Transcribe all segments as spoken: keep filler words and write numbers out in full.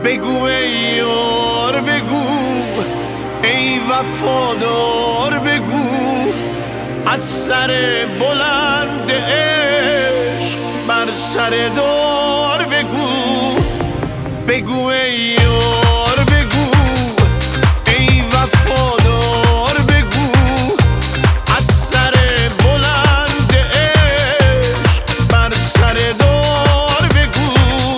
بگو ای یار بگو، ای وفادار بگو، از سر بلند عشق بر سر دار بگو. بگو ای یار بگو، ای وفادار بگو، از سر بلند عشق بر سر دار بگو.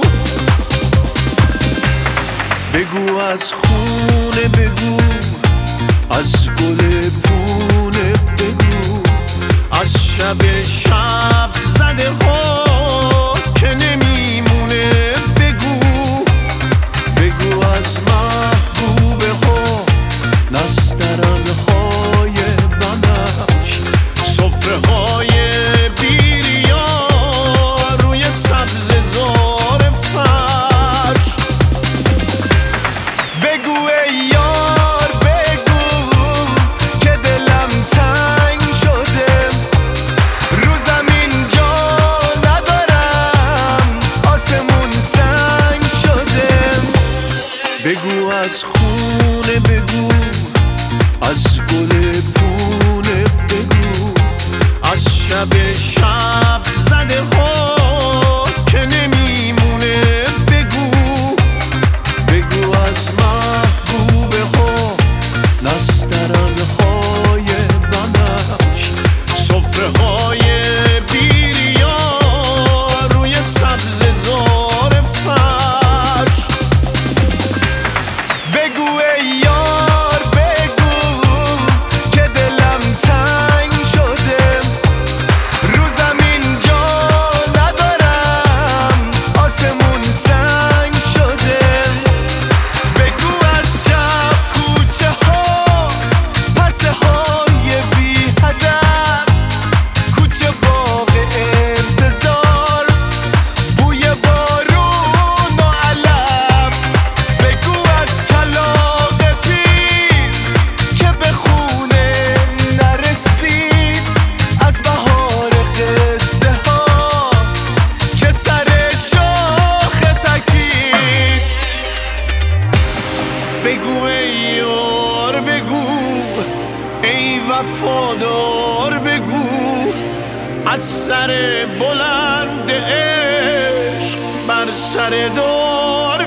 بگو از خونه بگو، از گل پونه بگو، از شب شب زده ها که نمیمونه بگو. بگو از محبوبه ها، نسترن های بنفش، سفره های بیریا روی سبز زار فرش. بگو ای یار بگو که دلم تنگ شده، رو زمین جا ندارم، آسمون سنگ شده. بگو از خونه بگو، از گل پونه بگو، از شب شب زده ها که نمیمونه بگو. بگو از محبوبه ها، نسترن های بنفش، سفره های بیریا روی سبز زار فرش. بگو ای یار بگو که دلم تنگ شده، رو زمین جا ندارم، آسمون سنگ شده. بگو از شب کوچه ها، پرسه های بی هدف، کوچه باغ انتظار، بوی بارون و علف. بگو از کلاغ پیر که به خونه نرسید، از بهار قصه ها که سر شاخ تکید. بگو ای یار بگو، ای وفادار بگو، از سر بلند عشق بر سر دار